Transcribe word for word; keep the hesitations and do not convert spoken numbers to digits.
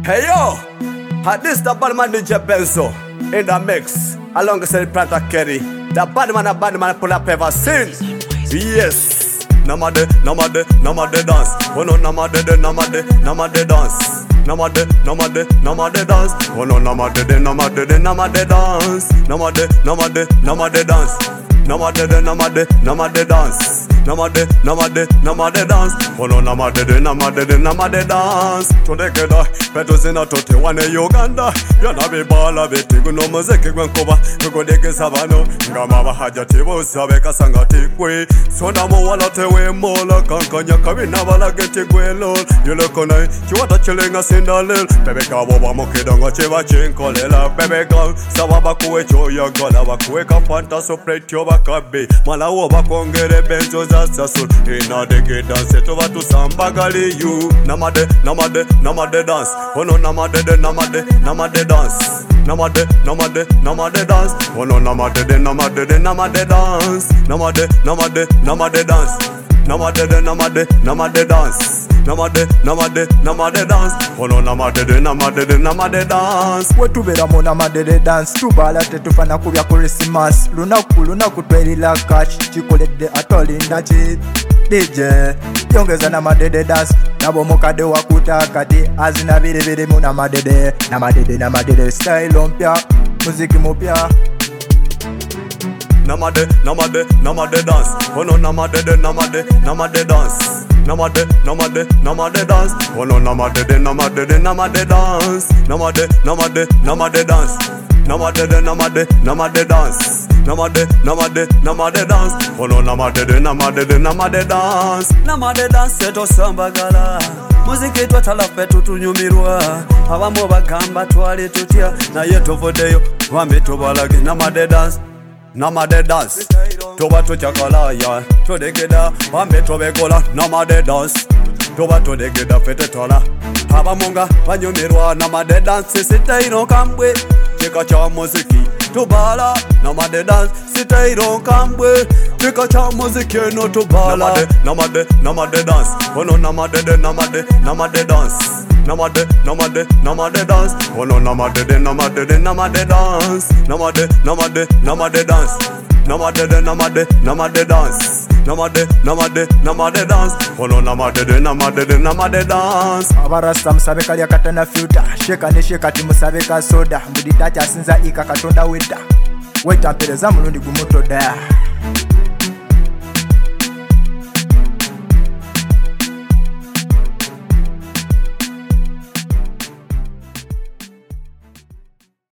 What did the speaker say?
Hey yo, uh, this the Badman D J Benzo in the mix alongside Prata Kerry. The Badman and Badman pull up ever since. Yes, namade, namade, namade dance. Oh no, namade, namade, namade dance. Namade, namade, namade dance. Oh no, namade, namade, namade dance. Namade, namade, namade dance. Namade, namade, namade dance. Namade, namade, namade dance. Oh no, namade, namade, namade dance. Tondekeda, peto zina tote wane Uganda. Yana bibala betigu no muziki gwenkoba. Kukodeke sabano, ngama bahaja tibo sabe kasanga tikwe. Sonda mo wala tewe mola kankanya kabina bala geti gwelo. Yulekona, chiwata chilenga sindalil. Bebe kabo ba mokidonga chiva chinkolela. Bebe gal, sababa kuwe choya gala bakuwe kafanta sopretyo bakabe. Malawo bakongere benzo za sasul. Ina dege dance to batu samba gali you. Namade, namade, namade dance. Oh no, namade, namade, namade dance. Namade, namade, namade dance. Oh no, namade, namade, namade dance. Namade, namade, namade dance. Namade, namade, namade dance. Namade, namade, namade dance. Oh no, namade, namade, namade dance. Wetu vera mo namade dance. Tubala tetufana kubya Christmas. Lunaku lunaku twelila cash. Chikolede atolinda chi D J yongeza namade dance. Nabo mukade wakuta kati azina bire bire mu namade. Namade namade style mpya. Muziki mpya. Namade, namade, namade dance. Oh no, namade, namade, namade dance. Namade, namade, namade dance. Oh no, namade, namade, namade dance. Namade, namade, namade dance. Namade, namade, namade dance. Namade, namade, namade dance. Oh no, namade, namade, namade dance. Namade dance eto sambagala. Muziki twatala fetu tunyumirwa. Abamu bagamba twali tutya naye tovodeyo bambi tubalage. Namade dance. Namade dance, toba to chakala ya, to degeda, bambe to begola. Namade dance, toba to degeda fete tola. Haba munga, banyumirwa. Namade dance, sita ino kambwe, chika cha muziki, tubala. Namade dance, sita ino kambwe, chika cha muziki no tubala. Namade, namade dance, oh no, namade, namade, namade dance. Namade, namade, namade dance. Oh no, namade, namade, namade dance. Namade, namade, namade dance. Namade, namade, namade dance. Namade, namade, namade dance. Oh no, namade, namade, namade dance. Abarasta musabe kali akatana filter. Sheka ne sheka timusabe ka soda. Mbuditacha sinza ika katonda weda. Weta pereza mulundi gumuto da.